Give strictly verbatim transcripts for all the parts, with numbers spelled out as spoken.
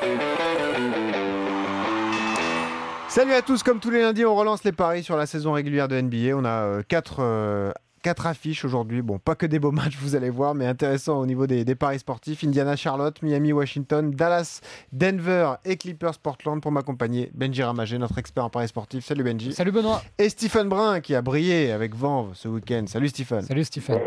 Salut à tous, comme tous les lundis, on relance les paris sur la saison régulière de N B A. On a 4 euh, quatre affiches aujourd'hui. Bon, pas que des beaux matchs, vous allez voir, mais intéressant au niveau des, des paris sportifs. Indiana, Charlotte, Miami, Washington, Dallas, Denver et Clippers, Portland. Pour m'accompagner, Benji Ramagé, notre expert en paris sportifs. Salut Benji. Salut Benoît. Et Stephen Brun qui a brillé avec Vanves ce week-end. Salut Stephen. Salut Stephen.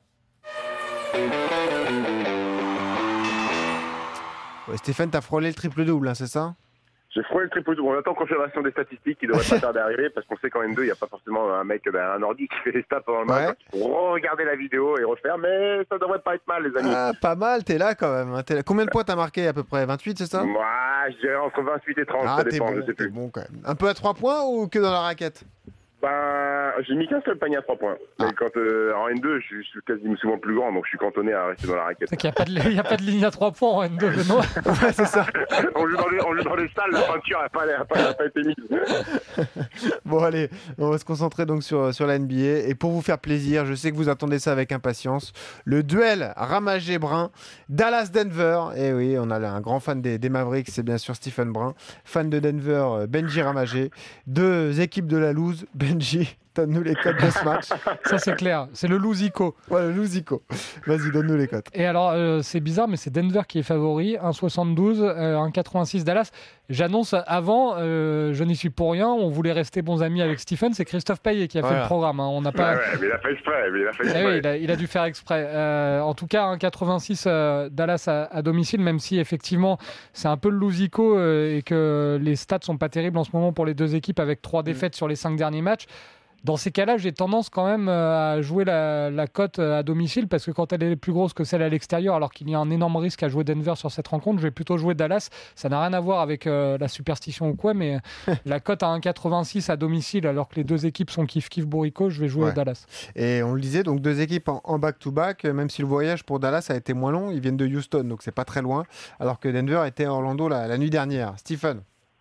Ouais, Stephen, t'as frôlé le triple-double, hein, c'est ça? J'ai frôlé le triple double. On attend confirmation des statistiques qui devraient pas tarder à arriver parce qu'on sait qu'en N deux, il n'y a pas forcément un mec, ben, un ordi qui fait les stats pendant le match. Ouais. Il faut regarder la vidéo et refaire, mais ça devrait pas être mal, les amis. Ah, pas mal, t'es là quand même. Hein. T'es là. Combien de points t'as marqué à peu près? vingt-huit, c'est ça? Moi, je dirais entre vingt-huit et trente, Ah, ça t'es dépend, bon, je sais t'es plus. bon quand même. Un peu à trois points ou que dans la raquette? Ben, j'ai mis qu'un seul panier à trois points. Ah. Mais quand, euh, en N deux, je suis, je suis quasiment souvent plus grand, donc je suis cantonné à rester dans la raquette. C'est qu'il n'y a, a pas de ligne à trois points en N deux, Benoît. Ouais, c'est ça. on, joue dans les, on joue dans les salles, la peinture n'a pas, a pas, a pas été mise. Bon allez, on va se concentrer donc sur, sur la N B A. Et pour vous faire plaisir, je sais que vous attendez ça avec impatience, le duel Ramagé-Brun, Dallas-Denver. Et oui, on a là un grand fan des, des Mavericks, c'est bien sûr Stephen Brun. Fan de Denver, Benji Ramagé. Deux équipes de la loose, Benji. Donne-nous les cotes de ce match. Ça, c'est clair. C'est le Lousico. Ouais, le Lousico. Vas-y, donne-nous les cotes. Et alors, euh, c'est bizarre, mais c'est Denver qui est favori. un virgule soixante-douze, euh, un virgule quatre-vingt-six Dallas. J'annonce avant, euh, je n'y suis pour rien. On voulait rester bons amis avec Stephen. C'est Christophe Payet qui a voilà. fait le programme. Hein. On n'a pas... Ouais, ouais, mais il a fait exprès. Mais il, a fait exprès. Eh oui, il, a, il a dû faire exprès. Euh, en tout cas, un virgule quatre-vingt-six euh, Dallas à, à domicile, même si effectivement, c'est un peu le Lousico euh, et que les stats sont pas terribles en ce moment pour les deux équipes avec trois défaites mmh. sur les cinq derniers matchs. Dans ces cas-là, j'ai tendance quand même à jouer la, la cote à domicile parce que quand elle est plus grosse que celle à l'extérieur, alors qu'il y a un énorme risque à jouer Denver sur cette rencontre, je vais plutôt jouer Dallas. Ça n'a rien à voir avec euh, la superstition ou quoi, mais la cote à un virgule quatre-vingt-six à domicile, alors que les deux équipes sont kiff-kiff bourrico, je vais jouer ouais. Dallas. Et on le disait, donc deux équipes en, en back-to-back, même si le voyage pour Dallas a été moins long, ils viennent de Houston, donc c'est pas très loin, alors que Denver était à Orlando la, la nuit dernière. Stephen?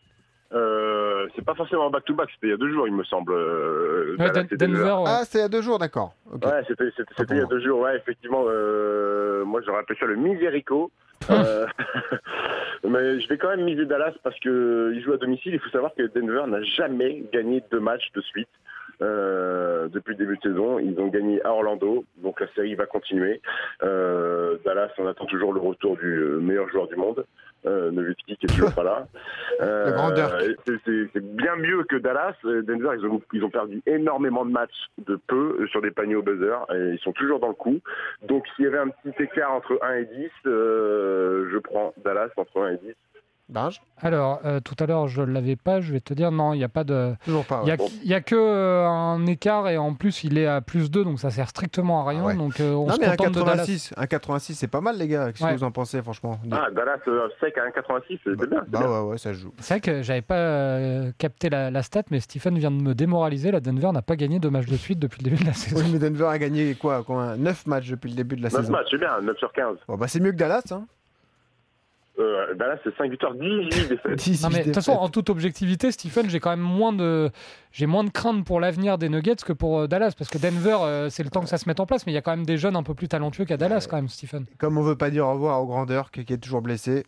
Euh, c'est pas forcément back-to-back, c'était il y a deux jours, il me semble. Euh, ouais, Dallas, Denver, Denver ouais. Ah, c'était il y a deux jours, d'accord. Okay. Ouais, c'était, c'était, c'était il y a deux jours, ouais, effectivement. Euh, moi, j'aurais appelé ça le Misérico. euh, mais je vais quand même miser Dallas parce qu'il joue à domicile. Il faut savoir que Denver n'a jamais gagné deux matchs de suite. Euh, depuis le début de saison, ils ont gagné à Orlando, donc la série va continuer. Euh, Dallas, on attend toujours le retour du meilleur joueur du monde, euh, Nowitzki, qui est toujours pas là. Euh, le grand Dirk. C'est, c'est, c'est bien mieux que Dallas. Denver, ils ont, ils ont perdu énormément de matchs de peu sur des paniers au buzzer, et ils sont toujours dans le coup. Donc s'il y avait un petit écart entre un et dix, euh, je prends Dallas entre un et dix. Binge. Alors, euh, tout à l'heure, je ne l'avais pas. Je vais te dire, non, il n'y a pas de... Toujours pas. Il Ouais. n'y a, a que euh, un écart et en plus, il est à plus deux, donc ça sert strictement à rien. Ah ouais. Donc, euh, on non, se mais contente un quatre-vingt-six, de Dallas. un quatre-vingt-six, c'est pas mal, les gars. Qu'est-ce ouais. que vous en pensez, franchement? Ah, Dallas euh, sec à un virgule quatre-vingt-six, c'est bah, bien. C'est bah bien. ouais, ouais, ça se joue. C'est vrai que j'avais pas euh, capté la, la stat, mais Stephen vient de me démoraliser. La Denver n'a pas gagné deux matchs de suite depuis le début de la saison. Oui, mais Denver a gagné quoi, quoi neuf matchs depuis le début de la neuf saison. matchs, c'est bien, neuf sur quinze. Bon, bah, c'est mieux que Dallas, hein. Euh, Dallas, c'est cinq victoires, dix-huit défaites. Non, mais de toute façon, en toute objectivité, Stephen, j'ai quand même moins de, j'ai moins de crainte pour l'avenir des Nuggets que pour euh, Dallas, parce que Denver, euh, c'est le temps que ça se mette en place, mais il y a quand même des jeunes un peu plus talentueux qu'à Dallas, ouais. quand même, Stephen. Comme on veut pas dire au revoir au grand Dirk qui est toujours blessé.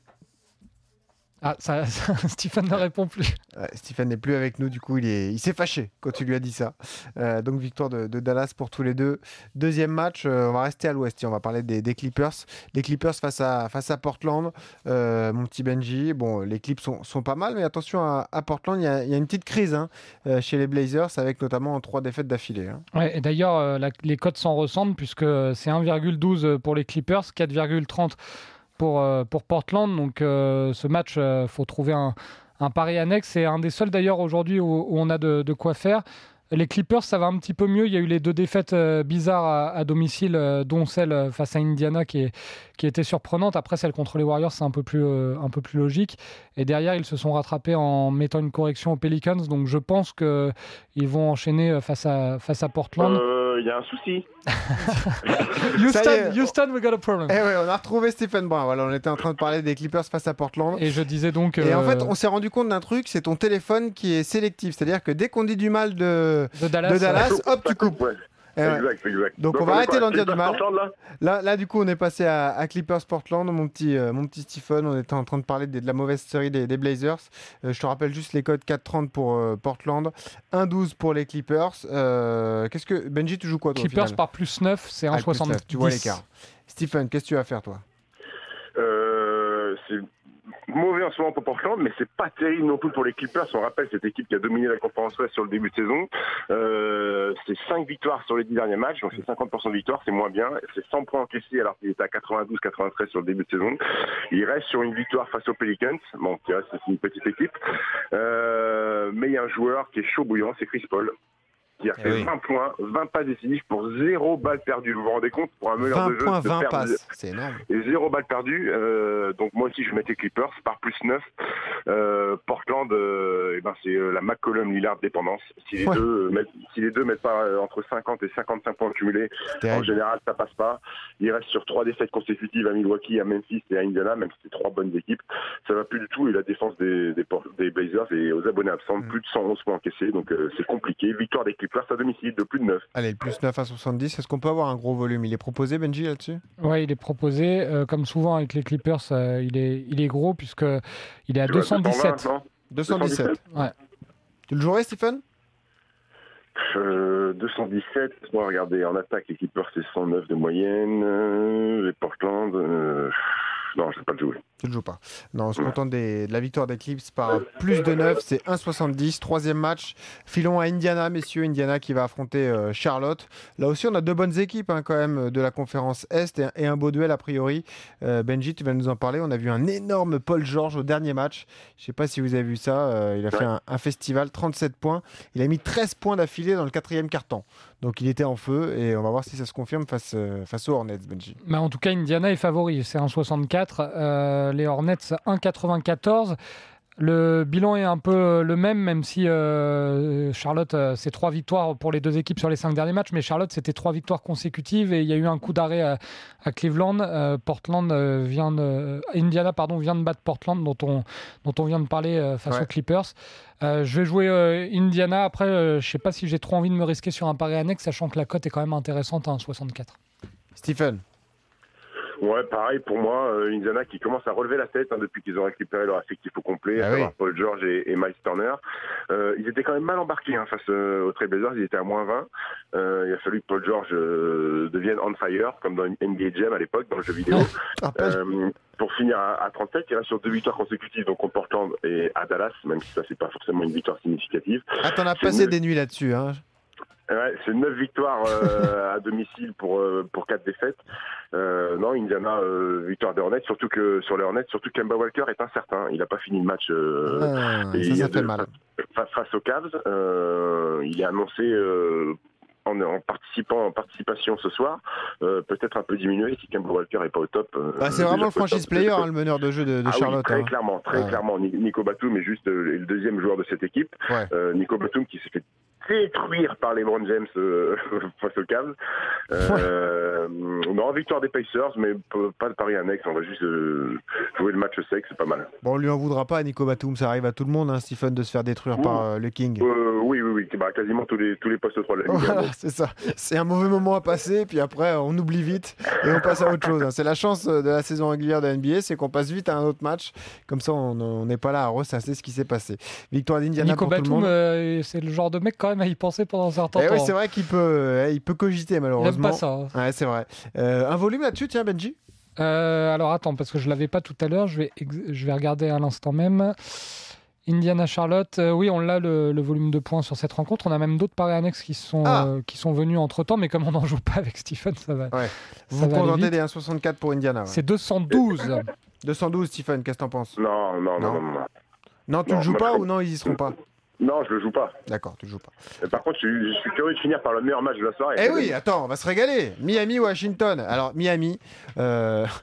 Ah, ça, ça, Stephen ne répond plus. Ouais, Stephen n'est plus avec nous, du coup, il, est, il s'est fâché quand tu lui as dit ça. Euh, donc, victoire de, de Dallas pour tous les deux. Deuxième match, euh, on va rester à l'ouest. On va parler des, des Clippers. Les Clippers face à, face à Portland. Euh, mon petit Benji, bon, les Clips sont, sont pas mal, mais attention à, à Portland, il y, a, il y a une petite crise hein, euh, chez les Blazers, avec notamment trois défaites d'affilée. Hein. Ouais, et d'ailleurs, euh, la, les cotes s'en ressemblent, puisque c'est un virgule douze pour les Clippers, quatre virgule trente Pour, euh, pour Portland, donc euh, ce match, il euh, faut trouver un, un pari annexe. C'est un des seuls d'ailleurs aujourd'hui où, où on a de, de quoi faire. Les Clippers, ça va un petit peu mieux. Il y a eu les deux défaites euh, bizarres à, à domicile, euh, dont celle face à Indiana qui, est, qui était surprenante. Après, celle contre les Warriors, c'est un peu plus, euh, un peu plus logique. Et derrière, ils se sont rattrapés en mettant une correction aux Pelicans. Donc, je pense qu'ils vont enchaîner face à, face à Portland. Il euh, y a un souci. Houston, Houston, we got a problem. Eh ouais, on a retrouvé Stephen Brun. Voilà, on était en train de parler des Clippers face à Portland. Et je disais donc. Et euh... en fait, on s'est rendu compte d'un truc, c'est ton téléphone qui est sélectif. C'est-à-dire que dès qu'on dit du mal de, de Dallas, de Dallas coupe, hop, tu coupes. Ouais. ouais. Exact, exact. Donc, Donc on va arrêter d'en dire du mal. Portland, là, là, là, du coup, on est passé à, à Clippers Portland, mon petit, euh, mon petit Stephen. On était en train de parler de, de la mauvaise série des, des Blazers. Euh, je te rappelle juste les codes quatre trente pour euh, Portland, un douze pour les Clippers. Euh, qu'est-ce que Benji, tu joues quoi toi, Clippers par plus neuf, c'est un soixante-dix. Tu vois l'écart. Stephen, qu'est-ce que tu vas faire toi? euh, C'est mauvais en ce moment pour Portland, mais c'est pas terrible non plus pour les Clippers. On rappelle cette équipe qui a dominé la conférence Ouest sur le début de saison. Euh, c'est cinq victoires sur les dix derniers matchs, donc c'est cinquante pour cent de victoire, c'est moins bien. C'est cent points encaissés alors qu'il était à quatre-vingt-douze quatre-vingt-treize sur le début de saison. Il reste sur une victoire face aux Pelicans, bon, qui reste c'est une petite équipe. Euh, mais il y a un joueur qui est chaud bouillant, c'est Chris Paul, qui a fait oui. vingt points, vingt passes décisives pour zéro balle perdue. Vous vous rendez compte, pour un meneur de jeu, vingt points, de vingt perdre passes, c'est énorme. Et zéro balle perdue. Euh, donc moi aussi, je mettais Clippers par plus neuf. Euh, Portland, euh, eh ben c'est euh, la McCollum Lillard dépendance. Si les, ouais. deux, mettent, si les deux mettent pas euh, entre cinquante et cinquante-cinq points cumulés, en général, ça passe pas. Il reste sur trois défaites consécutives à Milwaukee, à Memphis et à Indiana, même si c'est trois bonnes équipes. Ça va plus du tout. Et la défense des, des, des Blazers et aux abonnés absents, mm. plus de cent onze points encaissés. Donc euh, c'est compliqué. Victoire des Clippers à domicile de plus de neuf. Allez, le plus neuf à soixante-dix. Est-ce qu'on peut avoir un gros volume? Il est proposé, Benji, là-dessus? Oui, il est proposé. Euh, comme souvent avec les Clippers, euh, il, est, il est gros puisqu'il est à deux cent dix-sept. deux cent dix-sept. Ouais. Tu le jouerais, Stephen? euh, deux cent dix-sept. Bon, regardez, en attaque, les Clippers, c'est cent neuf de moyenne. Euh, les Portland... Euh... Non, je ne vais pas le jouer. Tu ne le joues pas. Non, on se contente des, de la victoire des Clips par plus de neuf, c'est un soixante-dix. Troisième match, filons à Indiana, messieurs. Indiana qui va affronter euh, Charlotte. Là aussi, on a deux bonnes équipes hein, quand même de la conférence Est et, et un beau duel a priori. Euh, Benji, tu vas nous en parler. On a vu un énorme Paul George au dernier match. Je ne sais pas si vous avez vu ça. Euh, il a ouais. fait un, un festival, trente-sept points. Il a mis treize points d'affilée dans le quatrième quart-temps. Donc il était en feu et on va voir si ça se confirme face, euh, face aux Hornets, Benji. Mais en tout cas, Indiana est favori. C'est un soixante-quatre. Euh, les Hornets, un quatre-vingt-quatorze. Le bilan est un peu le même, même si euh, Charlotte, euh, c'est trois victoires pour les deux équipes sur les cinq derniers matchs, mais Charlotte, c'était trois victoires consécutives et il y a eu un coup d'arrêt à, à Cleveland. Euh, Portland euh, vient de, Indiana pardon, vient de battre Portland, dont on, dont on vient de parler euh, face ouais. aux Clippers. Euh, je vais jouer euh, Indiana. Après, euh, je ne sais pas si j'ai trop envie de me risquer sur un pari annexe, sachant que la cote est quand même intéressante à un soixante-quatre. Stephen? Ouais, pareil pour moi, euh, Indiana qui commence à relever la tête hein, depuis qu'ils ont récupéré leur effectif au complet, ah à savoir oui. Paul George et, et Miles Turner. Euh, ils étaient quand même mal embarqués hein, face euh, aux Trailblazers, ils étaient à moins vingt. Euh, il a fallu que Paul George euh, devienne on fire, comme dans N B A Jam à l'époque, dans le jeu vidéo. euh, pour finir à, à trente-sept, il reste sur deux victoires consécutives, donc contre Portland et à Dallas, même si ça c'est pas forcément une victoire significative. Ah, t'en as passé une... des nuits là-dessus, hein? Ouais, c'est neuf victoires euh, à domicile pour euh, pour quatre défaites. Euh, non, Indiana euh, victoire des Hornets, surtout que sur les Hornets, surtout que Kemba Walker est incertain. Il n'a pas fini le match. Euh, ah, et ça, ça fait de, mal. Face, face aux Cavs, euh, il est annoncé euh, en, en participant en participation ce soir, euh, peut-être un peu diminué si Kemba Walker n'est pas au top. Euh, bah, c'est vraiment le franchise top, player, hein, le meneur de jeu de, de ah Charlotte. Oui, très hein. clairement, très ouais. clairement. Nico Batum est juste euh, le deuxième joueur de cette équipe. Ouais. Euh, Nico Batum qui s'est fait détruire par les LeBron James euh, face aux Cavs. Euh, non, victoire des Pacers, mais pas de pari annexe. On va juste euh, jouer le match sec, c'est pas mal. Bon, on lui en voudra pas à Nico Batum. Ça arrive à tout le monde, hein, Stephen, de se faire détruire Ouh. par euh, le King. Euh, oui, oui, oui. Bah, quasiment tous les, tous les postes trois de la Ligue. Voilà, c'est ça. C'est un mauvais moment à passer, puis après, on oublie vite et on passe à autre chose. Hein. C'est la chance de la saison régulière de N B A, c'est qu'on passe vite à un autre match. Comme ça, on n'est pas là à ressasser ce qui s'est passé. Victoire d'Indiana Nico pour Batum, tout le monde. Euh, c'est le genre de mec quand même à y penser pendant un certain eh temps. Oui, c'est vrai qu'il peut, euh, il peut cogiter malheureusement. Il aime pas ça. Hein. Ouais, c'est vrai. Euh, un volume là-dessus, tiens, Benji. Euh, alors attends, parce que je l'avais pas tout à l'heure. Je vais, ex- je vais regarder à l'instant même. Indiana Charlotte, euh, oui, on l'a le, le volume de points sur cette rencontre. On a même d'autres paris annexes qui sont ah. euh, qui sont venus entre temps, mais comme on n'en joue pas avec Stephen, ça va. Ouais. Vous vous contentez des un soixante-quatre pour Indiana. Ouais. C'est deux cent douze. deux cent douze, Stephen. Qu'est-ce que t'en penses? Non, non, non, non, non. Non, tu non, le joues pas je... ou non, ils y seront pas? Non, je le joue pas. D'accord, tu le joues pas. Et par contre, je, je suis curieux de finir par le meilleur match de la soirée. Eh oui, attends, on va se régaler. Miami, Washington. Alors, Miami, euh,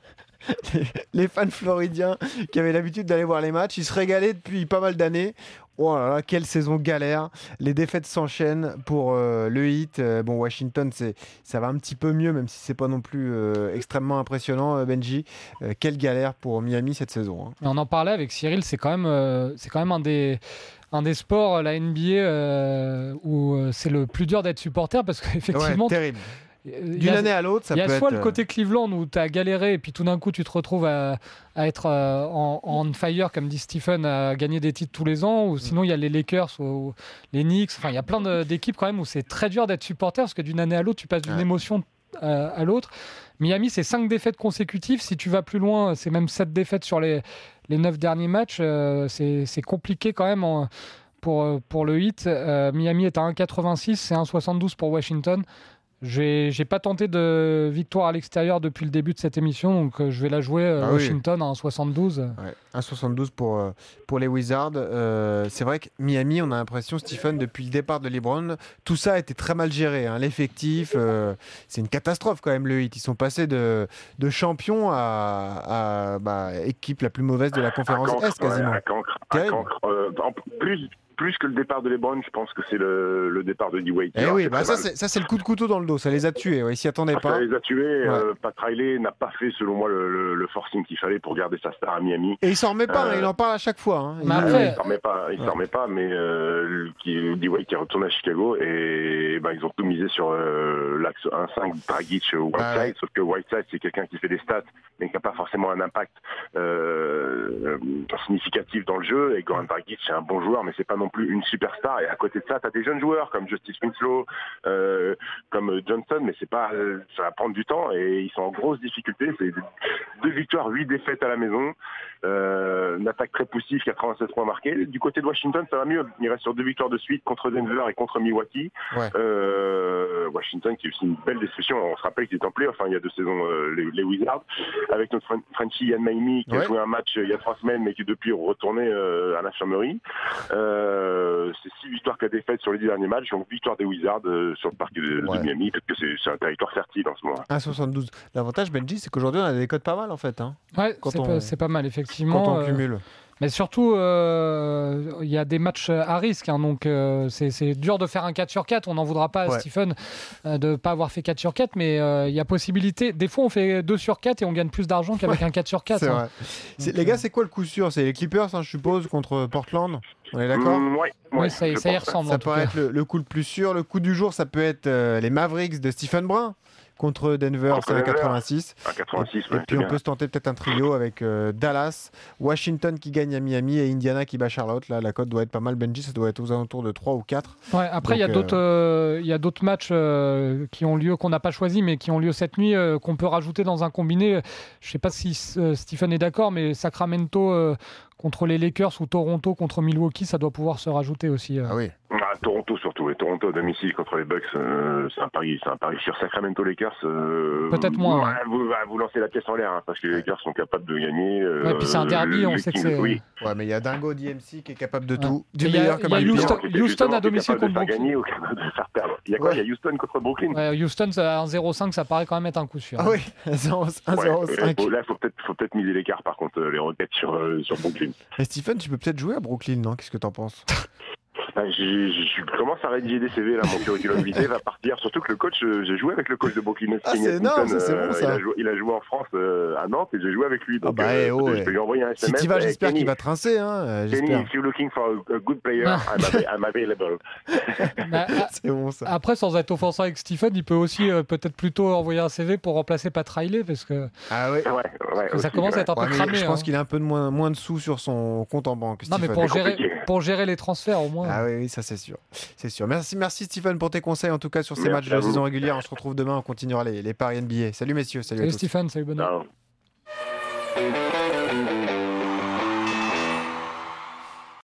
les, les fans floridiens qui avaient l'habitude d'aller voir les matchs, ils se régalaient depuis pas mal d'années. Oh là là, quelle saison galère. Les défaites s'enchaînent pour euh, le Heat. Euh, bon, Washington, c'est, ça va un petit peu mieux, même si c'est pas non plus euh, extrêmement impressionnant, euh, Benji. Euh, quelle galère pour Miami cette saison. Hein. On en parlait avec Cyril, c'est quand même, euh, c'est quand même un des... un des sports, la N B A, euh, où c'est le plus dur d'être supporter parce qu'effectivement... Ouais, terrible. D'une année à l'autre, ça peut être... Il y a soit le côté Cleveland où tu as galéré et puis tout d'un coup tu te retrouves à, à être euh, en, en fire, comme dit Stephen, à gagner des titres tous les ans, ou sinon il y a les Lakers ou les Knicks. Enfin, il y a plein de, d'équipes quand même où c'est très dur d'être supporter parce que d'une année à l'autre, tu passes d'une ouais. émotion euh, à l'autre. Miami, c'est cinq défaites consécutives. Si tu vas plus loin, c'est même sept défaites sur les, les neuf derniers matchs. Euh, c'est, c'est compliqué quand même en, pour, pour le Heat. Euh, Miami est à un virgule quatre-vingt-six, c'est un virgule soixante-douze pour Washington. J'ai, j'ai pas tenté de victoire à l'extérieur depuis le début de cette émission, donc euh, je vais la jouer euh, ah Washington oui. à un virgule soixante-douze. Ouais, un virgule soixante-douze pour, euh, pour les Wizards. Euh, c'est vrai que Miami, on a l'impression, Stephen, depuis le départ de LeBron, tout ça a été très mal géré. Hein. L'effectif, euh, c'est une catastrophe quand même, le Heat. Ils sont passés de, de champion à, à bah, équipe la plus mauvaise de la conférence cancre, Est, quasiment. Ouais, à cancre, à cancre. Euh, en plus... Plus que le départ de LeBron, je pense que c'est le, le départ de D-Wade. Eh oui, bah ça, c'est, ça c'est le coup de couteau dans le dos, ça les a tués, ouais, ils s'y attendaient pas. Ça les a tués, ouais. euh, Pat Riley n'a pas fait selon moi le, le, le forcing qu'il fallait pour garder sa star à Miami. Et il s'en remet pas, euh, hein, il en parle à chaque fois. Hein. Mais après... Il s'en remet pas, il ouais. s'en remet pas, mais euh, D-Wade qui est retourné à Chicago et ben, ils ont tout misé sur euh, l'axe un cinq Dragic Whiteside, ah ouais. sauf que Whiteside c'est quelqu'un qui fait des stats mais qui n'a pas forcément un impact euh, significatif dans le jeu, et Goran Dragic c'est un bon joueur mais c'est pas non plus une superstar. Et à côté de ça, tu as des jeunes joueurs comme Justice Winslow, euh, comme Johnson, mais c'est pas, ça va prendre du temps et ils sont en grosse difficulté. C'est deux victoires, huit défaites à la maison, euh, une attaque très poussive, quatre-vingt-seize points marqués. Du côté de Washington, ça va mieux. Il reste sur deux victoires de suite contre Denver et contre Milwaukee. Ouais. Euh, Washington qui est aussi une belle déception. On se rappelle qu'ils étaient en play, enfin il y a deux saisons, euh, les, les Wizards, avec notre Frenchie Ian Maimi qui ouais. a joué un match il y a trois semaines, mais qui depuis est retourné euh, à l'infirmerie. Euh, c'est six victoires qu'à défaite sur les dix derniers matchs, donc victoire des Wizards euh, sur le parc de, ouais. de Miami, parce que c'est, c'est un territoire fertile en ce moment. un virgule soixante-douze. L'avantage, Benji, c'est qu'aujourd'hui, on a des codes pas mal en fait. Hein, ouais, c'est, on, pas, c'est pas mal, effectivement. Quand on cumule. Euh... Mais surtout, il euh, y a des matchs à risque, hein, donc euh, c'est, c'est dur de faire un quatre sur quatre. On n'en voudra pas à ouais. Stephen euh, de ne pas avoir fait quatre sur quatre, mais il euh, y a possibilité. Des fois, on fait deux sur quatre et on gagne plus d'argent qu'avec ouais. un quatre sur quatre. C'est hein. vrai. C'est, donc, les gars, c'est quoi le coup sûr ? C'est les Clippers, hein, je suppose, contre Portland ? On est d'accord ? mmh, ouais, Oui, ouais, ça, ça y ressemble. Ça en peut tout être cas. le, le coup le plus sûr. Le coup du jour, ça peut être euh, les Mavericks de Stephen Brun. Contre Denver, contre c'est un quatre-vingt-six. Un quatre-vingt-six, et, ouais, et puis on bien. peut se tenter peut-être un trio avec euh, Dallas, Washington qui gagne à Miami et Indiana qui bat Charlotte. Là, la cote doit être pas mal. Benji, ça doit être aux alentours de trois ou quatre. Ouais, après, il y a d'autres, euh, y a d'autres matchs euh, qui ont lieu, qu'on n'a pas choisi, mais qui ont lieu cette nuit, euh, qu'on peut rajouter dans un combiné. Je ne sais pas si euh, Stephen est d'accord, mais Sacramento euh, contre les Lakers ou Toronto contre Milwaukee, ça doit pouvoir se rajouter aussi. Euh. Ah oui. Ah, Toronto surtout, et Toronto à domicile contre les Bucks, euh, c'est un pari, c'est un pari sur Sacramento Lakers. Euh, Peut-être moins. Ouais, ouais. vous, vous lancez la pièce en l'air, hein, parce que les Lakers sont capables de gagner. Euh, ouais, puis c'est un derby, le, on sait King, que c'est. Oui. Ouais, mais il y a Dingo D M C qui est capable de ouais. tout, du y meilleur a, comme y a du Houston, pire. Houston à domicile contre Brooklyn. Gagner ou capable de faire perdre. Il y a quoi ouais. Il y a Houston contre Brooklyn. Ouais, Houston à un zéro cinq, ça paraît quand même être un coup sûr. Ah oui, un zéro cinq. Ouais, là, il faut peut-être, faut peut-être miser l'écart par contre, les requêtes sur, euh, sur Brooklyn. Et Stephen, tu peux peut-être jouer à Brooklyn, non ? Qu'est-ce que t'en penses ? Ben, j'ai, je commence à rédiger des C V là, mon curriculum vitae va partir. Surtout que le coach, euh, j'ai joué avec le coach de Brooklyn. Ah, c'est énorme, ça, c'est bon, ça. Il a joué, il a joué en France euh, à Nantes et j'ai joué avec lui. Donc, ah bah, euh, oh, je peux lui envoyer un S M S. Si tu vas, j'espère Kenny, qu'il va trincer. Hein, Kenny, if you're looking for a, a good player, I'm, av- I'm available. Bah, c'est bon ça. Après, sans être offensant avec Stephen, il peut aussi euh, peut-être plutôt envoyer un C V pour remplacer Pat Riley parce que, ah ouais. Ouais, ouais, parce que aussi, ça commence ouais. à être un peu ouais, cramé. Je pense hein. qu'il a un peu de moins, moins de sous sur son compte en banque. Non, Stephen. mais pour gérer, pour gérer les transferts au moins. Ah oui, oui, ça c'est sûr. C'est sûr. Merci, merci Stephen pour tes conseils en tout cas sur ces Merci matchs de saison régulière. On se retrouve demain, on continuera les, les paris N B A. Salut messieurs, salut, Salut à tous. Stephen, salut Benoît. Non.